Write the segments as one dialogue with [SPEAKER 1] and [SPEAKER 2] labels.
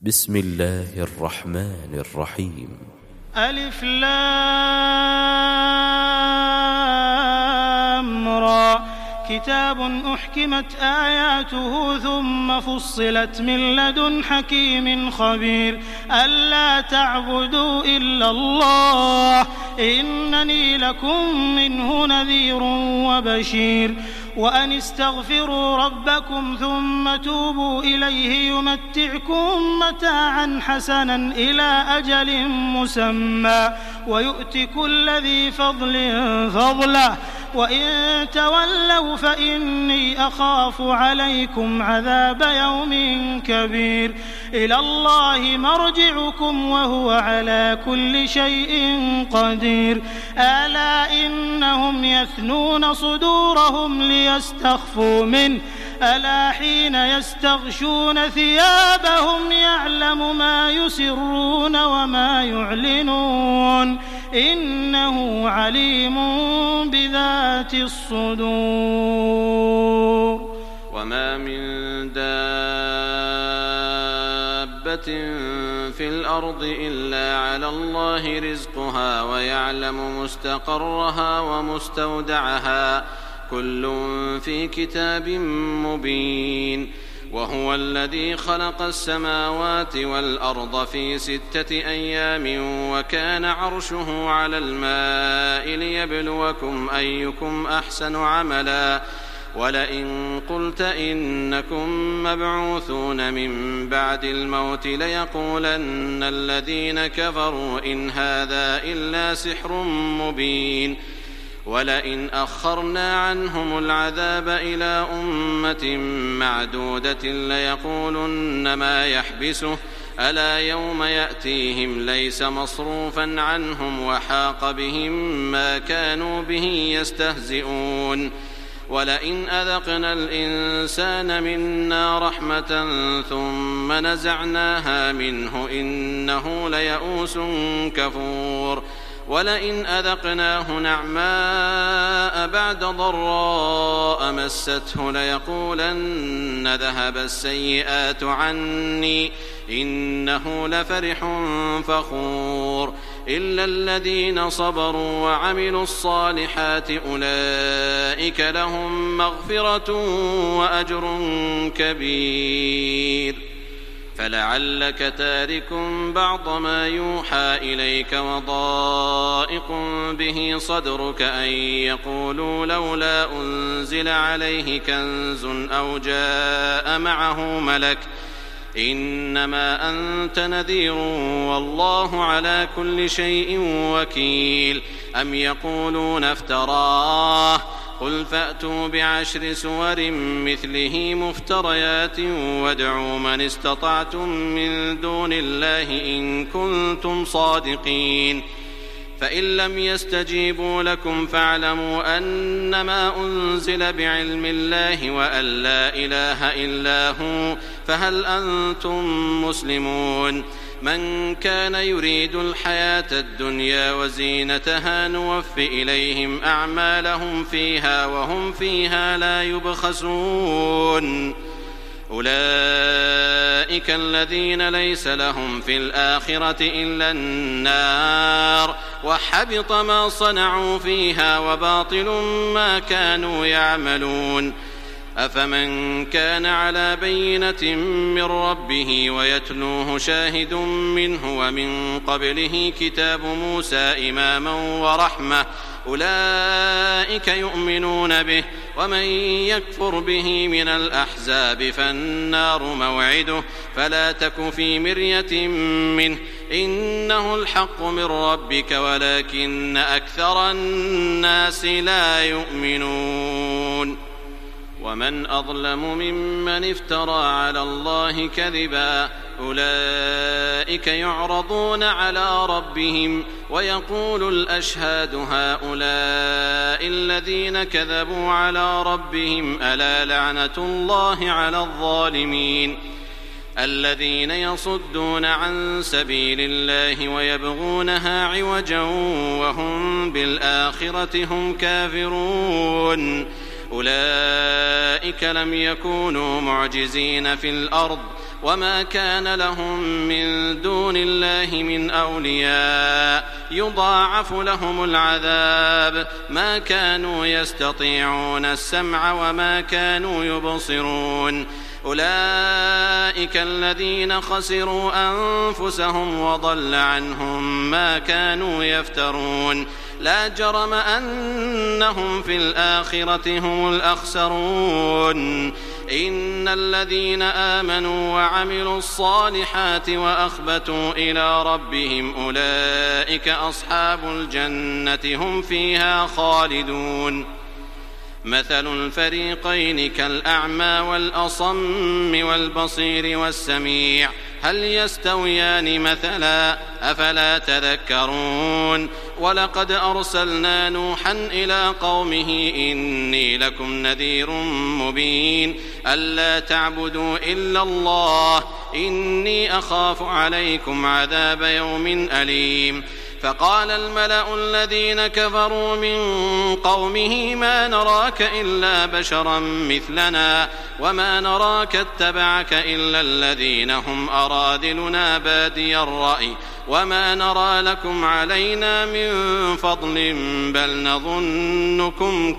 [SPEAKER 1] بسم الله الرحمن الرحيم.
[SPEAKER 2] ألف لام را كتاب أحكمت آياته ثم فصلت من لدن حكيم خبير ألا تعبدوا إلا الله إنني لكم منه نذير وبشير وأن استغفروا ربكم ثم توبوا إليه يمتعكم متاعا حسنا إلى أجل مسمى ويؤت كل ذي فضل فضله وإن تولوا فإني أخاف عليكم عذاب يوم كبير إلى الله مرجعكم وهو على كل شيء قدير ألا إنهم يثنون صدورهم ليستخفوا منه ألا حين يستغشون ثيابهم يعلم ما يسرون وما يعلنون إنه عليم بذات الصدور.
[SPEAKER 3] وما من دابة في الأرض إلا على الله رزقها ويعلم مستقرها ومستودعها كل في كتاب مبين. وهو الذي خلق السماوات والأرض في 6 أيام وكان عرشه على الماء ليبلوكم أيكم أحسن عملا ولئن قلت إنكم مبعوثون من بعد الموت ليقولن الذين كفروا إن هذا إلا سحر مبين. ولئن أخرنا عنهم العذاب إلى أمة معدودة ليقولن ما يحبسه ألا يوم يأتيهم ليس مصروفا عنهم وحاق بهم ما كانوا به يستهزئون. ولئن أذقنا الإنسان منا رحمة ثم نزعناها منه إنه ليئوس كفور. ولئن أذقناه نعماء بعد ضراء مسته ليقولن ذهب السيئات عني إنه لفرح فخور. إلا الذين صبروا وعملوا الصالحات أولئك لهم مغفرة وأجر كبير. فلعلك تارك بعض ما يوحى إليك وضائق به صدرك أن يقولوا لولا أنزل عليه كنز أو جاء معه ملك إنما أنت نذير والله على كل شيء وكيل. أم يقولون افتراه قل فأتوا ب10 سور مثله مفتريات وادعوا من استطعتم من دون الله إن كنتم صادقين. فإن لم يستجيبوا لكم فاعلموا أنما أنزل بعلم الله وأن لا إله إلا هو فهل أنتم مسلمون. من كان يريد الحياة الدنيا وزينتها نوف إليهم أعمالهم فيها وهم فيها لا يبخسون. أولئك الذين ليس لهم في الآخرة إلا النار وحبط ما صنعوا فيها وباطل ما كانوا يعملون. أفمن كان على بينة من ربه ويتلوه شاهد منه ومن قبله كتاب موسى إماما ورحمة أولئك يؤمنون به ومن يكفر به من الأحزاب فالنار موعده فلا تك في مرية منه إنه الحق من ربك ولكن أكثر الناس لا يؤمنون. ومن أظلم ممن افترى على الله كذبا أولئك يعرضون على ربهم ويقول الأشهاد هؤلاء الذين كذبوا على ربهم ألا لعنة الله على الظالمين الذين يصدون عن سبيل الله ويبغونها عوجا وهم بالآخرة هم كافرون. أولئك لم يكونوا معجزين في الأرض وما كان لهم من دون الله من أولياء يضاعف لهم العذاب ما كانوا يستطيعون السمع وما كانوا يبصرون أولئك الذين خسروا أنفسهم وضل عنهم ما كانوا يفترون لا جرم أنهم في الآخرة هم الأخسرون إن الذين آمنوا وعملوا الصالحات وأخبتوا إلى ربهم أولئك أصحاب الجنة هم فيها خالدون مثل الفريقين كالأعمى والأصم والبصير والسميع هل يستويان مثلا أفلا تذكرون ولقد أرسلنا نوحا إلى قومه إني لكم نذير مبين ألا تعبدوا إلا الله إني أخاف عليكم عذاب يوم أليم فقال الملأ الذين كفروا من قومه ما نراك إلا بشرا مثلنا وما نراك اتبعك إلا الذين هم أراذلنا بادي الرأي وما نرى لكم علينا من فضل بل نظنكم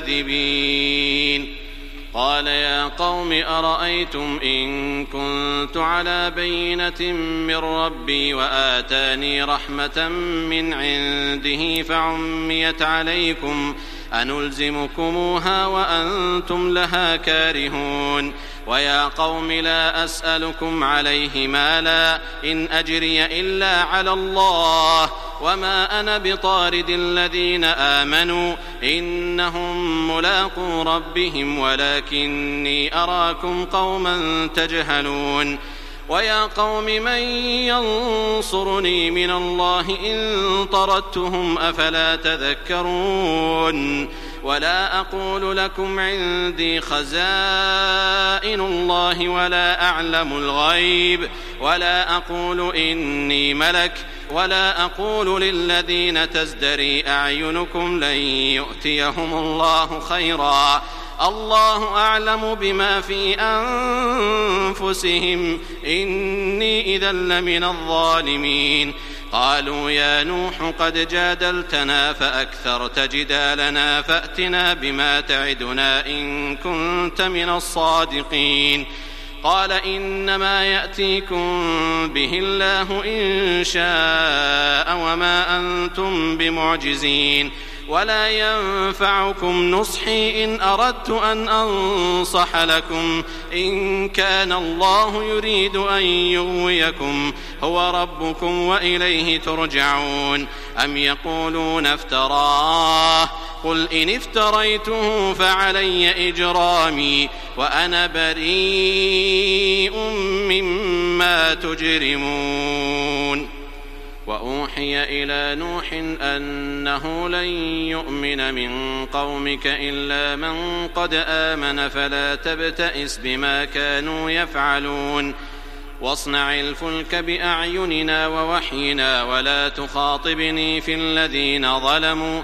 [SPEAKER 3] كاذبين قال يا قوم أرأيتم إن كنت على بينة من ربي وآتاني رحمة من عنده فعميت عليكم أنلزمكموها وأنتم لها كارهون ويا قوم لا أسألكم عليه مالا إن أجري إلا على الله وما أنا بطارد الذين آمنوا إنهم ملاقو ربهم ولكني أراكم قوما تجهلون ويا قوم من ينصرني من الله إن طردتهم أفلا تذكرون ولا أقول لكم عندي خزائن الله ولا أعلم الغيب ولا أقول إني ملك ولا أقول للذين تزدري أعينكم لن يؤتيهم الله خيرا الله أعلم بما في أنفسهم إني إذا لمن الظالمين قالوا يا نوح قد جادلتنا فأكثرت جدالنا فأتنا بما تعدنا إن كنت من الصادقين قال إنما يأتيكم به الله إن شاء وما أنتم بمعجزين ولا ينفعكم نصحي إن أردت أن أنصح لكم إن كان الله يريد أن يغويكم هو ربكم وإليه ترجعون أم يقولون افتراه قل إن افتريته فعلي إجرامي وأنا بريء مما تجرمون وأوحي إلى نوح أنه لن يؤمن من قومك إلا من قد آمن فلا تبتئس بما كانوا يفعلون واصنع الفلك بأعيننا ووحينا ولا تخاطبني في الذين ظلموا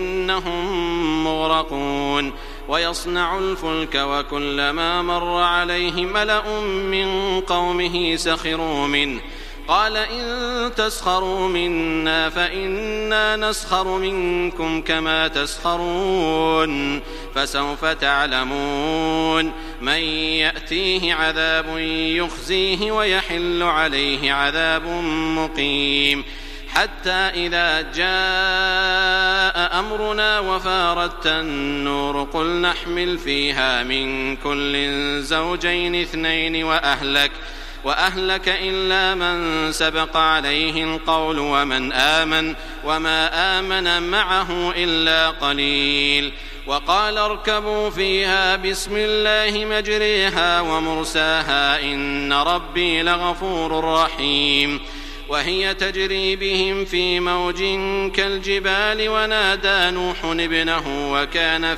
[SPEAKER 3] إنهم مغرقون ويصنع الفلك وكلما مر عليه ملأ من قومه سخروا منه قال إن تسخروا منا فإنا نسخر منكم كما تسخرون فسوف تعلمون من يأتيه عذاب يخزيه ويحل عليه عذاب مقيم حتى إذا جاء أمرنا وفارت النور قل نحمل فيها من كل زوجين اثنين وأهلك إلا من سبق عليه القول ومن آمن وما آمن معه إلا قليل وقال اركبوا فيها بسم الله مجريها ومرساها إن ربي لغفور رحيم وهي تجري بهم في موج كالجبال ونادى نوح ابنه وكان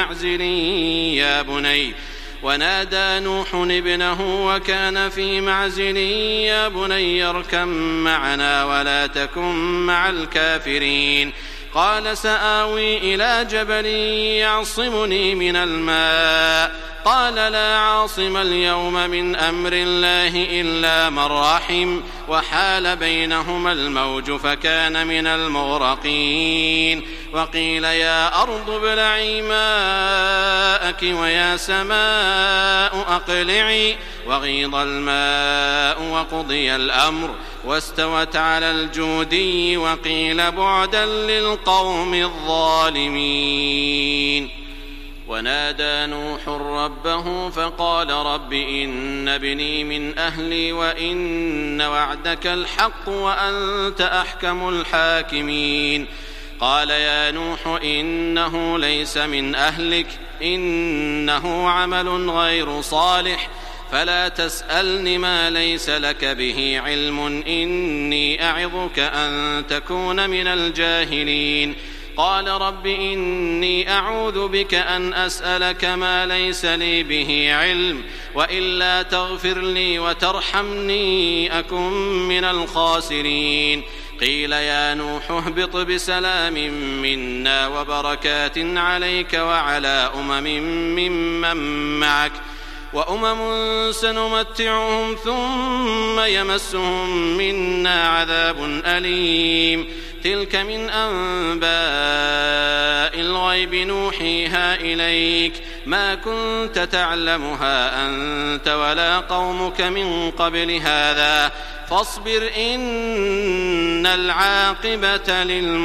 [SPEAKER 3] في معزل يا بني اركب معنا ولا تكن مع الكافرين قال سآوي إلى جبل يعصمني من الماء قال لا عاصم اليوم من أمر الله إلا من رحم وحال بينهما الموج فكان من المغرقين وقيل يا أرض ابلعي ماءك ويا سماء أقلعي وغيض الماء وقضي الأمر واستوت على الجودي وقيل بعدا للقوم الظالمين ونادى نوح ربه فقال رب إن ابني من أهلي وإن وعدك الحق وأنت أحكم الحاكمين قال يا نوح إنه ليس من أهلك إنه عمل غير صالح فلا تسألني ما ليس لك به علم إني أعظك أن تكون من الجاهلين قال رب إني أعوذ بك أن أسألك ما ليس لي به علم وإلا تغفر لي وترحمني أكن من الخاسرين قيل يا نوح اهبط بسلام منا وبركات عليك وعلى ممن معك وأمم سنمتعهم ثم يمسهم منا عذاب أليم تلك من أنباء الغيب نوحيها إليك ما كنت تعلمها أنت ولا قومك من قبل هذا فاصبر إن العاقبة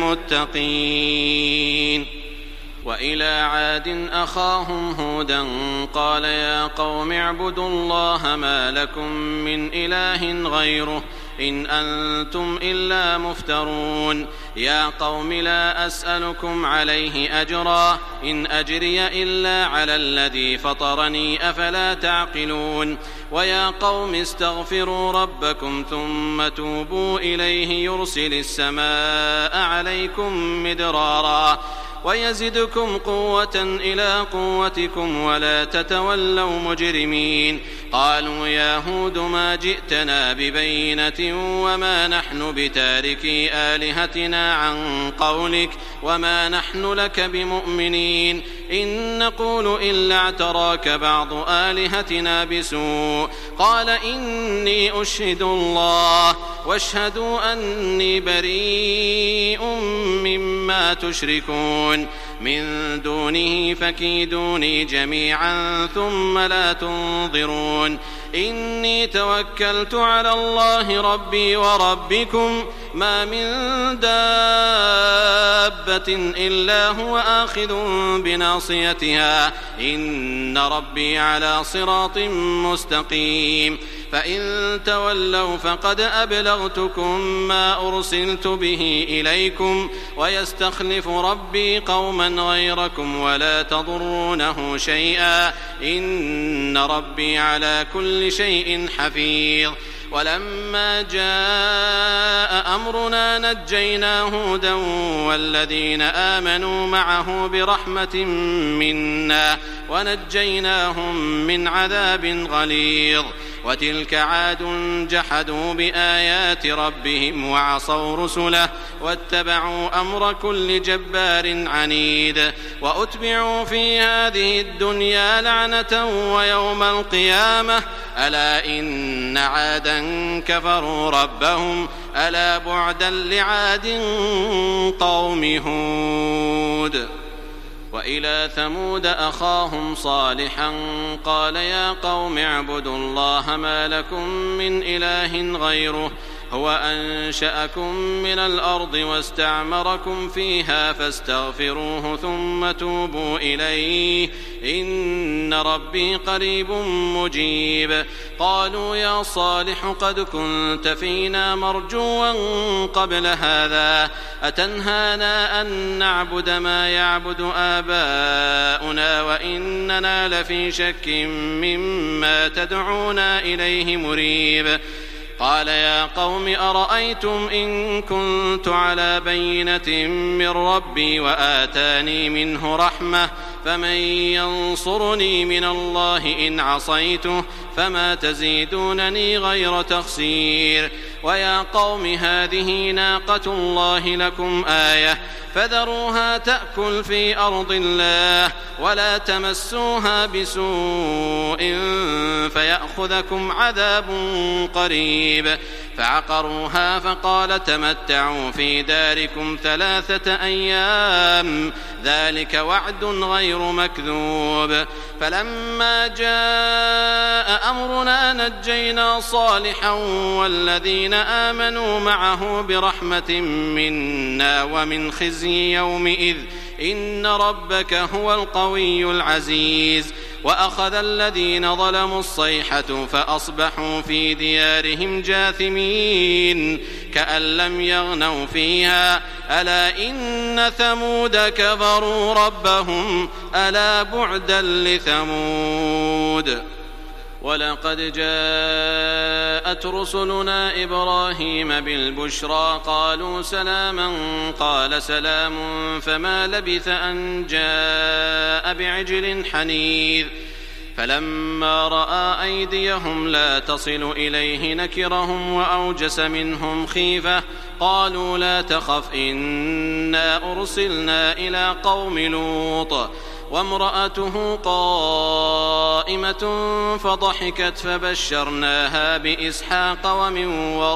[SPEAKER 3] للمتقين وإلى عاد أخاهم هودا قال يا قوم اعبدوا الله ما لكم من إله غيره إن أنتم إلا مفترون يا قوم لا أسألكم عليه أجرا إن أجري إلا على الذي فطرني أفلا تعقلون ويا قوم استغفروا ربكم ثم توبوا إليه يرسل السماء عليكم مدرارا ويزدكم قوة إلى قوتكم ولا تتولوا مجرمين قالوا يا هود ما جئتنا ببينة وما نحن بتاركي آلهتنا عن قولك وما نحن لك بمؤمنين إن نقول إلا اعتراك بعض آلهتنا بسوء قال إني أشهد الله واشهدوا أني بريء مما تشركون من دونه فكيدوني جميعا ثم لا تنظرون إني توكلت على الله ربي وربكم ما من دابة إلا هو آخذ بناصيتها إن ربي على صراط مستقيم فإن تولوا فقد أبلغتكم ما أرسلت به إليكم ويستخلف ربي قوما غيركم ولا تضرونه شيئا إن ربي على كل شيء حفيظ ولما جاء أمرنا نجينا هودا والذين آمنوا معه برحمة منا ونجيناهم من عذاب غليظ وتلك عاد جحدوا بآيات ربهم وعصوا رسله واتبعوا أمر كل جبار عنيد وأتبعوا في هذه الدنيا لعنة ويوم القيامة ألا إن عادا كفروا ربهم ألا بعدا لعاد قوم هود وإلى ثمود أخاهم صالحا قال يا قوم اعبدوا الله ما لكم من إله غيره هو أنشأكم من الأرض واستعمركم فيها فاستغفروه ثم توبوا إليه إن ربي قريب مجيب قالوا يا صالح قد كنت فينا مرجوا قبل هذا أتنهانا أن نعبد ما يعبد آباؤنا وإننا لفي شك مما تدعونا إليه مريب قال يا قوم أرأيتم إن كنت على بينة من ربي وآتاني منه رحمة فمن ينصرني من الله إن عصيته فما تزيدونني غير تخسير ويا قوم هذه ناقة الله لكم آية فذروها تأكل في أرض الله ولا تمسوها بسوء فيأخذكم عذاب قريب. فعقروها فقال تمتعوا في داركم 3 أيام ذلك وعد غير مكذوب. فلما جاء أمرنا نجينا صالحا والذين آمنوا معه برحمة منا ومن خزي يومئذ إن ربك هو القوي العزيز. وأخذ الذين ظلموا الصيحة فأصبحوا في ديارهم جاثمين كأن لم يغنوا فيها ألا إن ثمود كفروا ربهم ألا بعدا لثمود. ولقد جاءت رسلنا إبراهيم بالبشرى قالوا سلاما قال سلام فما لبث أن جاء بعجل حنيذ. فلما رأى أيديهم لا تصل إليه نكرهم وأوجس منهم خيفة قالوا لا تخف إنا أرسلنا إلى قوم لوط وامرأته قائمة فضحكت فبشرناها بإسحاق ومن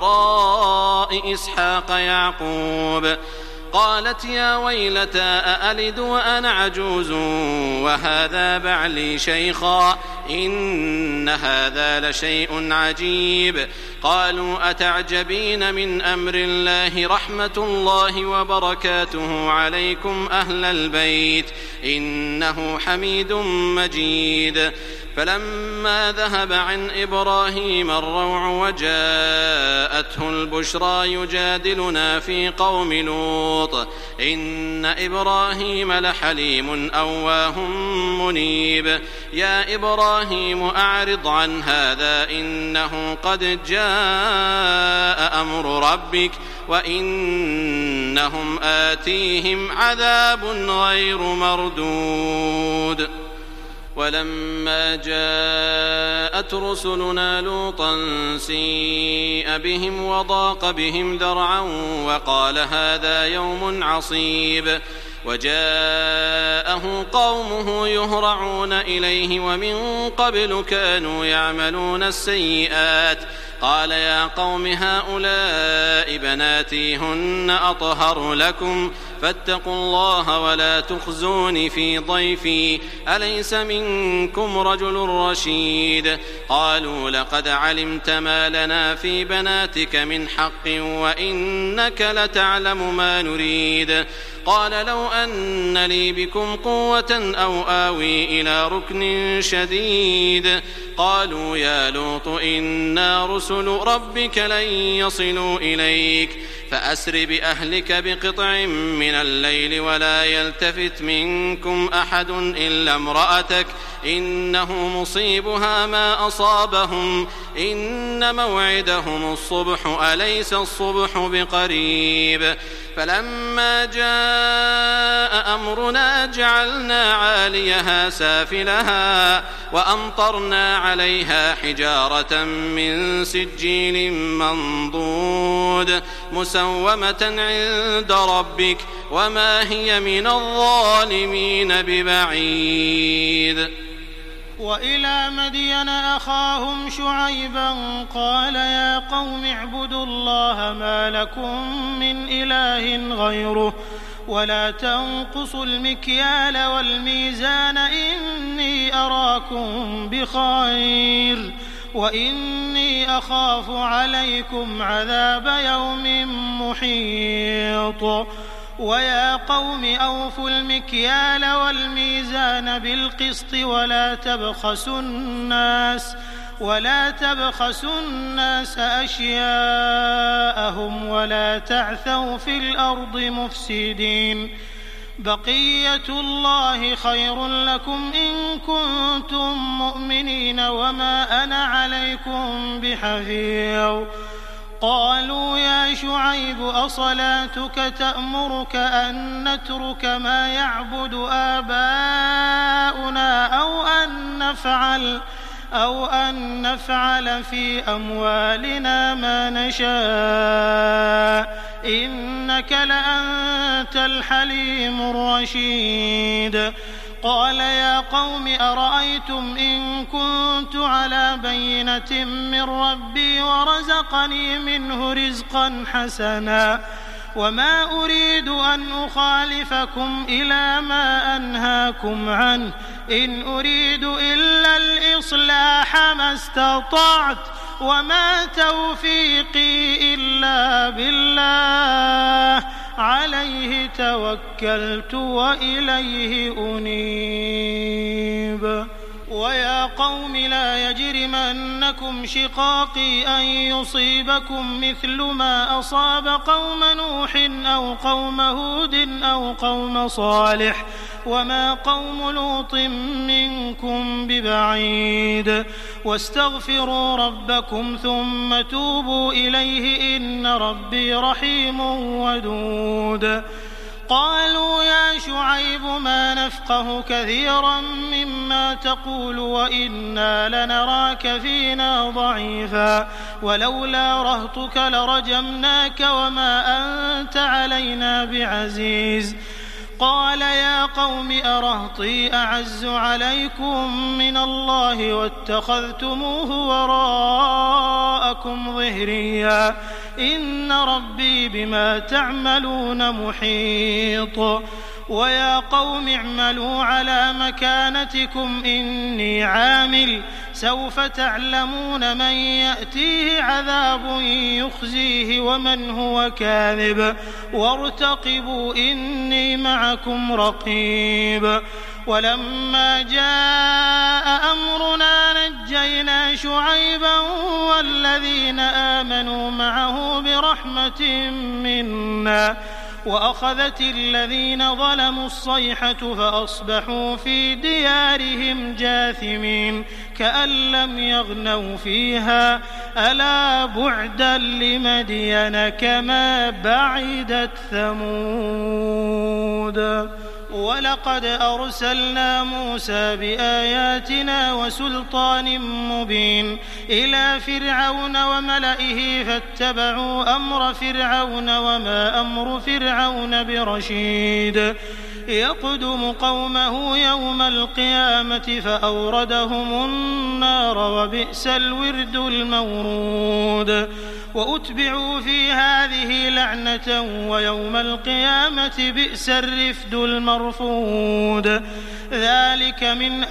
[SPEAKER 3] وراء إسحاق يعقوب. قالت يا ويلتى أألد وأنا عجوز وهذا بعلي شيخا إن هذا لشيء عجيب. قالوا أتعجبين من أمر الله رحمة الله وبركاته عليكم أهل البيت إنه حميد مجيد. فلما ذهب عن إبراهيم الروع وجاءته البشرى يجادلنا في قوم لوط إن إبراهيم لحليم أواه منيب. يا إبراهيم أعرض عن هذا إنه قد جاء أمر ربك وإنهم آتيهم عذاب غير مردود. ولما جاءت رسلنا لوطا سيء بهم وضاق بهم ذرعا وقال هذا يوم عصيب. وجاءه قومه يهرعون إليه ومن قبل كانوا يعملون السيئات قال يا قوم هؤلاء بناتي هن أطهر لكم فاتقوا الله ولا تخزون في ضيفي أليس منكم رجل رشيد. قالوا لقد علمت ما لنا في بناتك من حق وإنك لتعلم ما نريد. قال لو أن لي بكم قوة أو آوي إلى ركن شديد. قالوا يا لوط إنا رسل ربك لن يصلوا إليك فأسر بأهلك بقطع من الليل ولا يلتفت منكم أحد إلا امرأتك إنه مصيبها ما أصابهم إن موعدهم الصبح أليس الصبح بقريب. فلما جاء أمرنا جعلنا عاليها سافلها وأمطرنا عليها حجارة من سجيل منضود مسومة عند ربك وما هي من الظالمين ببعيد.
[SPEAKER 2] وإلى مدين أخاهم شعيبا قال يا قوم اعبدوا الله ما لكم من إله غيره ولا تنقصوا المكيال والميزان إني أراكم بخير وإني أخاف عليكم عذاب يوم محيط. ويا قوم أوفوا المكيال والميزان بالقسط ولا تبخسوا الناس أشياءهم ولا تعثوا في الأرض مفسدين. بقية الله خير لكم إن كنتم مؤمنين وما أنا عليكم بحفيظ. قالوا يا شعيب أصلاتك تأمرك أن نترك ما يعبد آباؤنا أو أن نفعل في أموالنا ما نشاء إنك لأنت الحليم الرشيد قال يا قوم أرأيتم إن كنت على بينة من ربي ورزقني منه رزقا حسنا وما أريد أن أخالفكم إلى ما أنهاكم عنه إن أريد إلا الإصلاح ما استطعت وما توفيقي إلا بالله عليه توكلت وإليه أنيب ويا قوم لا يجرمنكم شقاقي أن يصيبكم مثل ما أصاب قوم نوح أو قوم هود أو قوم صالح وما قوم لوط منكم ببعيد واستغفروا ربكم ثم توبوا إليه إن ربي رحيم ودود قالوا يا شعيب ما نفقه كثيرا مما تقول وإنا لنراك فينا ضعيفا ولولا رهطك لرجمناك وما أنت علينا بعزيز قال يا قوم أرهطي أعز عليكم من الله واتخذتموه وراءكم ظهريا إن ربي بما تعملون محيط ويا قوم اعملوا على مكانتكم إني عامل سوف تعلمون من يأتيه عذاب يخزيه ومن هو كاذب وارتقبوا إني معكم رقيب ولما جاء أمرنا نجينا شعيبا والذين آمنوا معه برحمة منا وأخذت الذين ظلموا الصيحة فأصبحوا في ديارهم جاثمين كأن لم يغنوا فيها ألا بعدا لمدين كما بعدت ثمود ولقد أرسلنا موسى بآياتنا وسلطان مبين إلى فرعون وملئه فاتبعوا أمر فرعون وما أمر فرعون برشيد يقدم قومه يوم القيامة فأوردهم النار وبئس الورد المورود وأتبعوا في هذه لعنة ويوم القيامة بئس الرفد المرفود ذلك من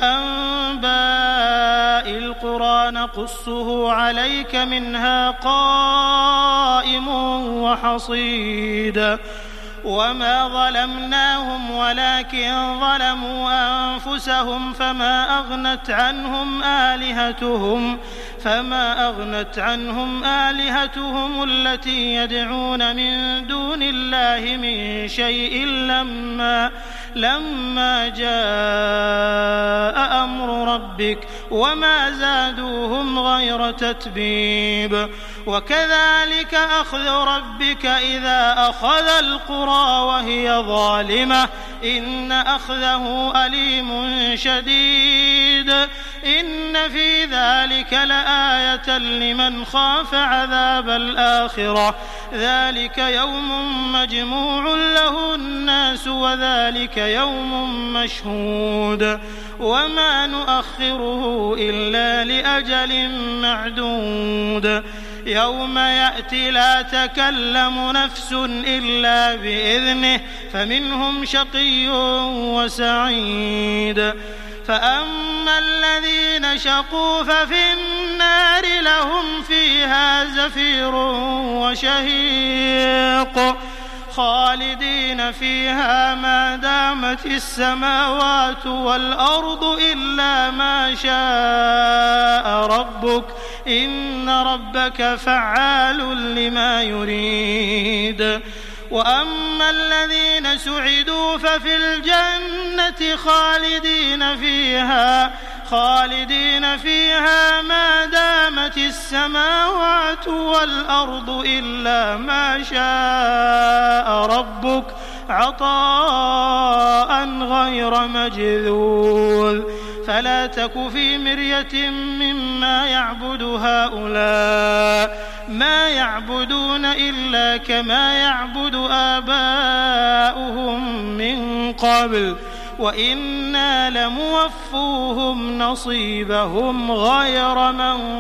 [SPEAKER 2] أنباء القرى نقصه عليك منها قائم وحصيد وما ظلمناهم ولكن ظلموا أنفسهم فما أغنت عنهم آلهتهم التي يدعون من دون الله من شيء لما جاء أمر ربك وما زادوهم غير تتبيب وكذلك أخذ ربك إذا أخذ القرى وهي ظالمة إن أخذه أليم شديد إن في ذلك لآية لمن خاف عذاب الآخرة ذلك يوم مجموع له الناس وذلك يوم مشهود وما نؤخره إلا لأجل معدود يوم يأتي لا تكلم نفس إلا بإذنه فمنهم شقي وسعيد فأما الذين شقوا ففي النار لهم فيها زفير وشهيق خالدين فيها ما دامت السماوات والأرض إلا ما شاء ربك إن ربك فعال لما يريد وأما الذين سعدوا ففي الجنة خالدين فيها ما دامت السماوات والأرض إلا ما شاء ربك عطاء غير مجذوذ فلا تك في مرية مما يعبد هؤلاء ما يعبدون إلا كما يعبد آباؤهم من قبل وإنا لموفوهم نصيبهم غير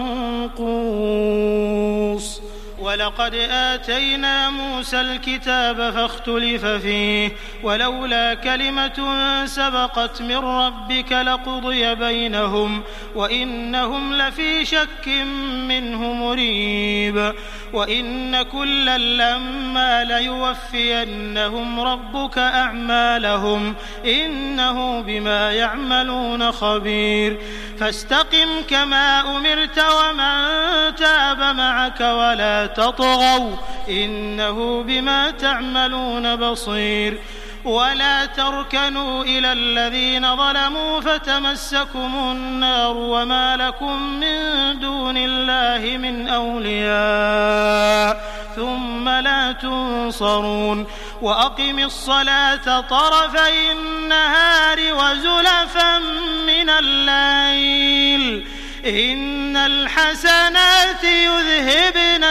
[SPEAKER 2] منقوص. ولقد آتينا موسى الكتاب فاختلف فيه ولولا كلمة سبقت من ربك لقضي بينهم وإنهم لفي شك منه مريب. وإن كلا لما ليوفينهم ربك أعمالهم إنه بما يعملون خبير. فاستقم كما أمرت ومن تاب معك ولا تطغوا إنه بما تعملون بصير. ولا تركنوا إلى الذين ظلموا فتمسكم النار وما لكم من دون الله من أولياء ثم لا تنصرون. وأقم الصلاة طرفي النهار وزلفا من الليل إن الحسنات يذهبن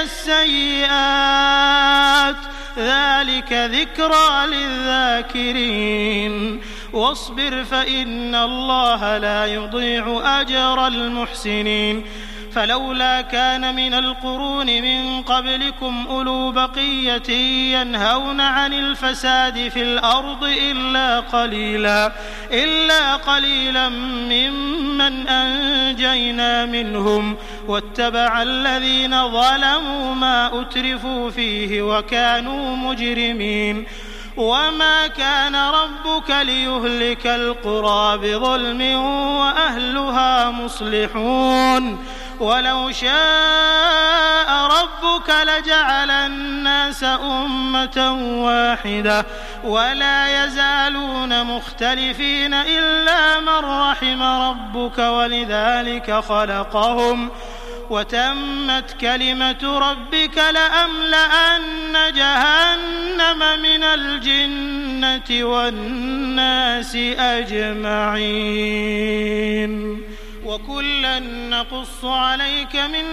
[SPEAKER 2] السيئات ذلك ذكرى للذاكرين. واصبر فإن الله لا يضيع أجر المحسنين. فلولا كان من القرون من قبلكم أولو بقية ينهون عن الفساد في الأرض إلا قليلا ممن أنجينا منهم واتبع الذين ظلموا ما أترفوا فيه وكانوا مجرمين. وما كان ربك ليهلك القرى بظلم وأهلها مصلحون. ولو شاء ربك لجعل الناس أمة واحدة ولا يزالون مختلفين إلا من رحم ربك ولذلك خلقهم وتمت كلمة ربك لأملأن جهنم من الجنة والناس أجمعين. وكلا نقص عليك من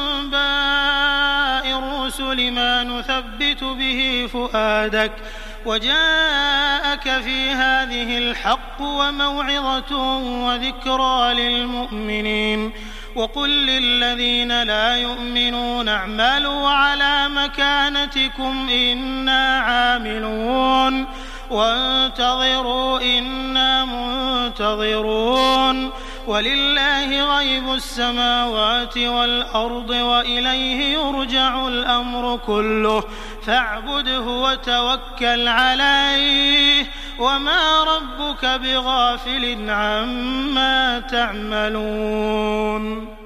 [SPEAKER 2] أنباء الرسل ما نثبت به فؤادك وجاءك في هذه الحق وموعظة وذكرى للمؤمنين. وقل للذين لا يؤمنون اعملوا على مكانتكم إنا عاملون وانتظروا إنا منتظرون. ولله غيب السماوات والأرض وإليه يرجع الأمر كله فاعبده وتوكل عليه وما ربك بغافل عما تعملون.